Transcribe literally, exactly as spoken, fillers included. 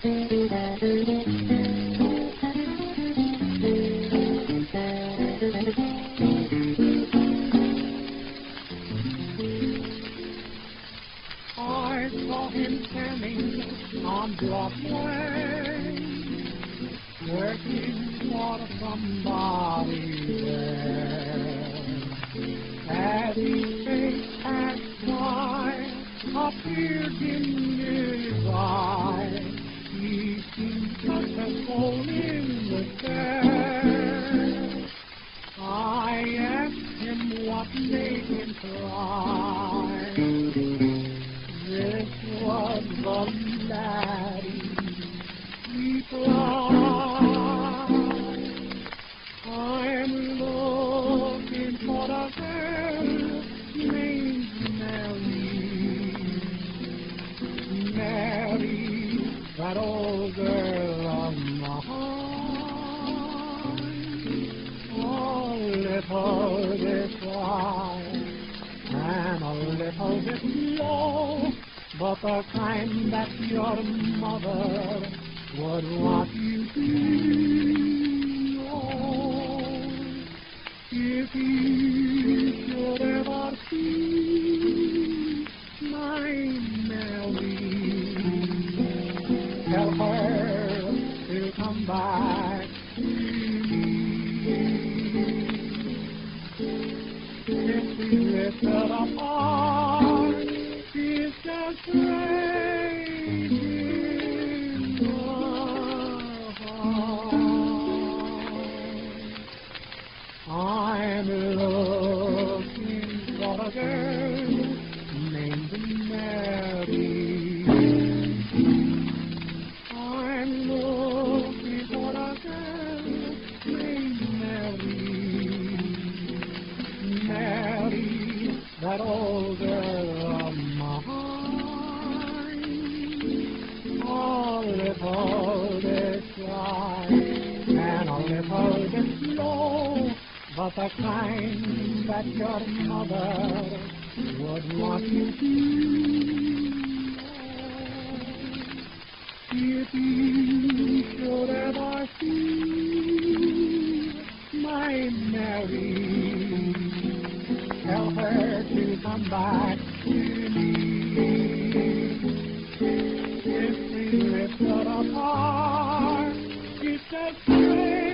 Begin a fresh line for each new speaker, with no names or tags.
I saw him standing on Broadway, working for somebody there. As his face passed by, appeared in his eye. He seemed such a soul in the stare. I asked him what made him cry. This was the laddie replied. I'm looking for a girl named Mary. Mary, that old girl of mine. A little bit wide and a little bit low, but the kind that your mother would want you to know. If you should ever see my Mary, tell her to come back to me. If we drifted apart, it's just raging in the heart. I'm looking for a girl named Mary. I'm looking for a girl named Mary. Mary, that old girl of mine. A little bit dry and a little bit slow, but the kind that your mother would want you to know. If you should ever see my Mary, tell her to come back to me. If we drifted apart, it's a strange